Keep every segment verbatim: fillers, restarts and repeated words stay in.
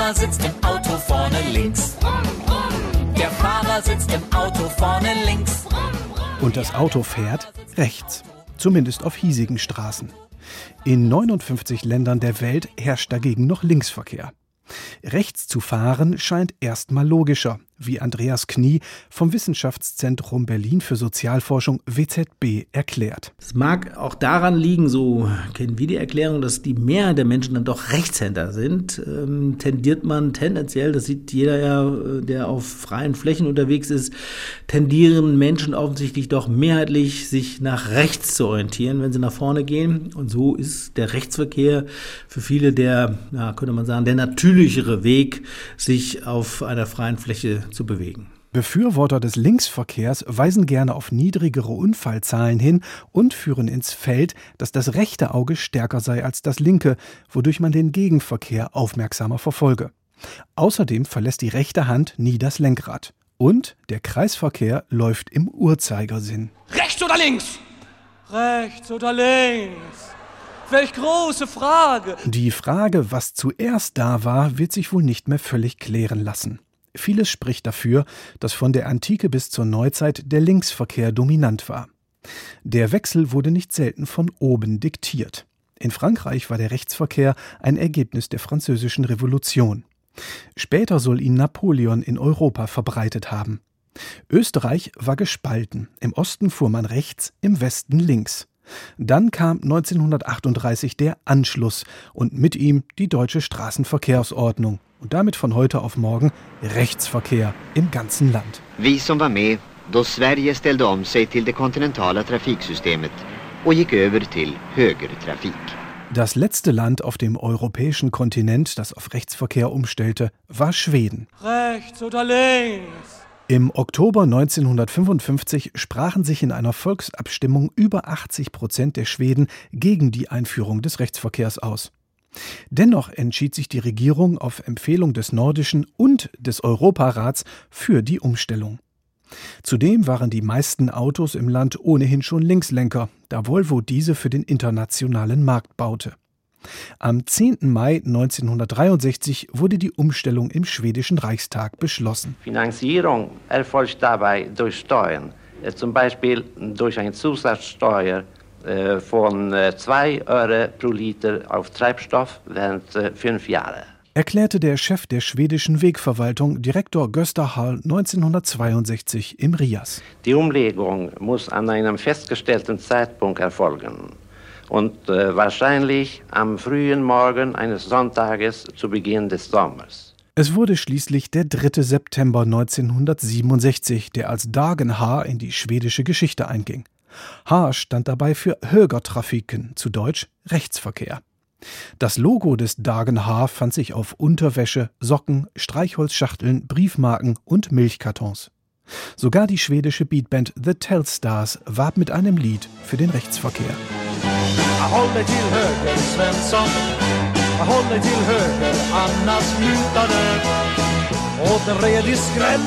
Fahrer sitzt im Auto vorne links. Der Fahrer sitzt im Auto vorne links. Und das Auto fährt rechts, zumindest auf hiesigen Straßen. In neunundfünfzig Ländern der Welt herrscht dagegen noch Linksverkehr. Rechts zu fahren scheint erstmal logischer, wie Andreas Knie vom Wissenschaftszentrum Berlin für Sozialforschung W Z B erklärt. Es mag auch daran liegen, so kennen wir die Erklärung, dass die Mehrheit der Menschen dann doch Rechtshänder sind. Ähm, tendiert man tendenziell, das sieht jeder ja, der auf freien Flächen unterwegs ist, tendieren Menschen offensichtlich doch mehrheitlich, sich nach rechts zu orientieren, wenn sie nach vorne gehen. Und so ist der Rechtsverkehr für viele der, ja, könnte man sagen, der natürlichere Weg, sich auf einer freien Fläche zu bewegen. Befürworter des Linksverkehrs weisen gerne auf niedrigere Unfallzahlen hin und führen ins Feld, dass das rechte Auge stärker sei als das linke, wodurch man den Gegenverkehr aufmerksamer verfolge. Außerdem verlässt die rechte Hand nie das Lenkrad. Und der Kreisverkehr läuft im Uhrzeigersinn. Rechts oder links? Rechts oder links? Welch große Frage! Die Frage, was zuerst da war, wird sich wohl nicht mehr völlig klären lassen. Vieles spricht dafür, dass von der Antike bis zur Neuzeit der Linksverkehr dominant war. Der Wechsel wurde nicht selten von oben diktiert. In Frankreich war der Rechtsverkehr ein Ergebnis der Französischen Revolution. Später soll ihn Napoleon in Europa verbreitet haben. Österreich war gespalten. Im Osten fuhr man rechts, im Westen links. Dann kam neunzehnhundertachtunddreißig der Anschluss und mit ihm die deutsche Straßenverkehrsordnung. Und damit von heute auf morgen Rechtsverkehr im ganzen Land. Vi som var med då Sverige ställde om sig till det kontinentala trafiksystemet och gick över till högertrafik. Das letzte Land auf dem europäischen Kontinent, das auf Rechtsverkehr umstellte, war Schweden. Rechts oder links? Im Oktober neunzehnhundertfünfundfünfzig sprachen sich in einer Volksabstimmung über achtzig Prozent der Schweden gegen die Einführung des Rechtsverkehrs aus. Dennoch entschied sich die Regierung auf Empfehlung des Nordischen und des Europarats für die Umstellung. Zudem waren die meisten Autos im Land ohnehin schon Linkslenker, da Volvo diese für den internationalen Markt baute. Am zehnten Mai neunzehnhundertdreiundsechzig wurde die Umstellung im schwedischen Reichstag beschlossen. Finanzierung erfolgt dabei durch Steuern, zum Beispiel durch eine Zusatzsteuer von zwei Euro pro Liter auf Treibstoff während fünf Jahre. Erklärte der Chef der schwedischen Wegverwaltung, Direktor Gösta Hall, neunzehnhundertzweiundsechzig im Rias. Die Umlegung muss an einem festgestellten Zeitpunkt erfolgen und äh, wahrscheinlich am frühen Morgen eines Sonntages zu Beginn des Sommers. Es wurde schließlich der dritte September neunzehnhundertsiebenundsechzig, der als Dagen H in die schwedische Geschichte einging. H stand dabei für Högertrafiken, zu Deutsch Rechtsverkehr. Das Logo des Dagen H fand sich auf Unterwäsche, Socken, Streichholzschachteln, Briefmarken und Milchkartons. Sogar die schwedische Beatband The Telsstars warb mit einem Lied für den Rechtsverkehr. Håll dig till höger, Svensson. Håll dig till höger, annars slutar det. Åt en redig skräll.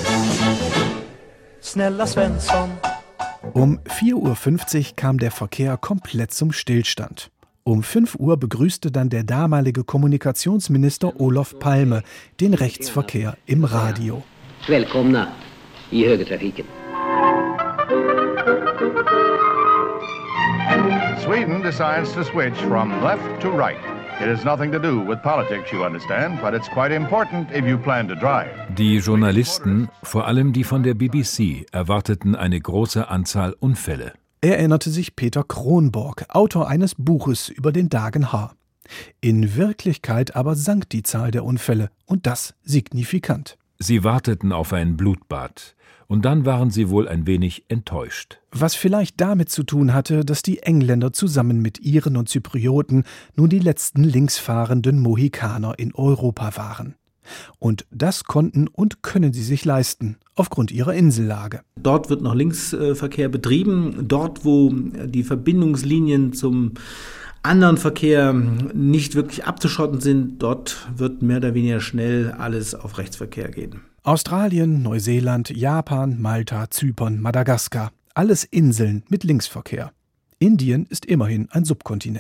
Snälla Svensson. Um vier Uhr fünfzig kam der Verkehr komplett zum Stillstand. Um fünf Uhr begrüßte dann der damalige Kommunikationsminister Olof Palme den Rechtsverkehr im Radio. Välkomna i högertrafiken. Sweden decides to switch from left to right. It has nothing to do with politics, you understand, but it's quite important if you plan to drive. Die Journalisten, vor allem die von der B B C, erwarteten eine große Anzahl Unfälle. Erinnerte sich Peter Kronborg, Autor eines Buches über den Dagen H. In Wirklichkeit aber sank die Zahl der Unfälle, und das signifikant. Sie warteten auf ein Blutbad. Und dann waren sie wohl ein wenig enttäuscht. Was vielleicht damit zu tun hatte, dass die Engländer zusammen mit Iren und Zyprioten nun die letzten linksfahrenden Mohikaner in Europa waren. Und das konnten und können sie sich leisten, aufgrund ihrer Insellage. Dort wird noch Linksverkehr betrieben. Dort, wo die Verbindungslinien zum anderen Verkehr nicht wirklich abzuschotten sind, dort wird mehr oder weniger schnell alles auf Rechtsverkehr gehen. Australien, Neuseeland, Japan, Malta, Zypern, Madagaskar. Alles Inseln mit Linksverkehr. Indien ist immerhin ein Subkontinent.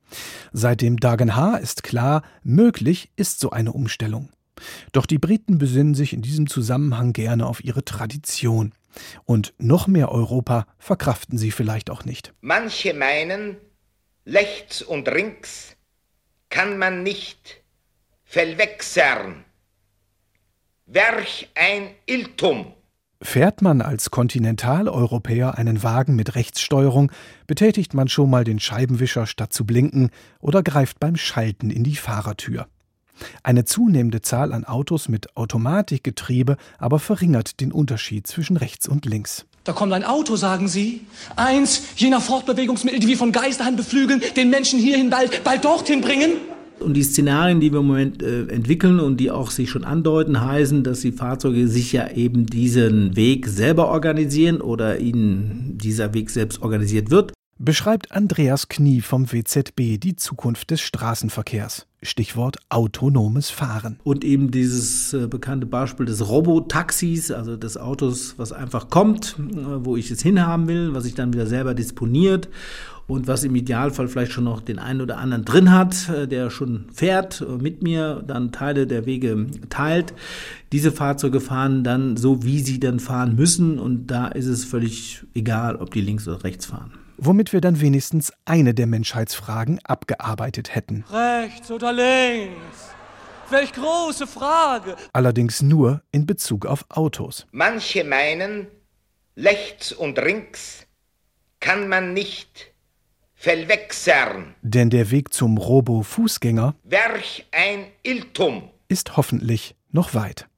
Seit dem Dagenhar ist klar, möglich ist so eine Umstellung. Doch die Briten besinnen sich in diesem Zusammenhang gerne auf ihre Tradition. Und noch mehr Europa verkraften sie vielleicht auch nicht. Manche meinen, rechts und links kann man nicht verwechseln. Welch ein Irrtum! Fährt man als Kontinentaleuropäer einen Wagen mit Rechtssteuerung, betätigt man schon mal den Scheibenwischer statt zu blinken oder greift beim Schalten in die Fahrertür. Eine zunehmende Zahl an Autos mit Automatikgetriebe aber verringert den Unterschied zwischen rechts und links. Da kommt ein Auto, sagen Sie. Eins jener Fortbewegungsmittel, die wir von Geisterhand beflügeln, den Menschen hierhin bald, bald dorthin bringen. Und die Szenarien, die wir im Moment äh, entwickeln und die auch sich schon andeuten, heißen, dass die Fahrzeuge sich ja eben diesen Weg selber organisieren oder ihnen dieser Weg selbst organisiert wird. Beschreibt Andreas Knie vom W Z B die Zukunft des Straßenverkehrs. Stichwort autonomes Fahren. Und eben dieses äh, bekannte Beispiel des Robotaxis, also des Autos, was einfach kommt, äh, wo ich es hinhaben will, was sich dann wieder selber disponiert und was im Idealfall vielleicht schon noch den einen oder anderen drin hat, äh, der schon fährt, äh, mit mir dann Teile der Wege teilt. Diese Fahrzeuge fahren dann so, wie sie dann fahren müssen, und da ist es völlig egal, ob die links oder rechts fahren. Womit wir dann wenigstens eine der Menschheitsfragen abgearbeitet hätten. Rechts oder links? Welch große Frage! Allerdings nur in Bezug auf Autos. Manche meinen, rechts und links kann man nicht verwechseln. Denn der Weg zum Robo-Fußgänger, welch ein Irrtum, ist hoffentlich noch weit.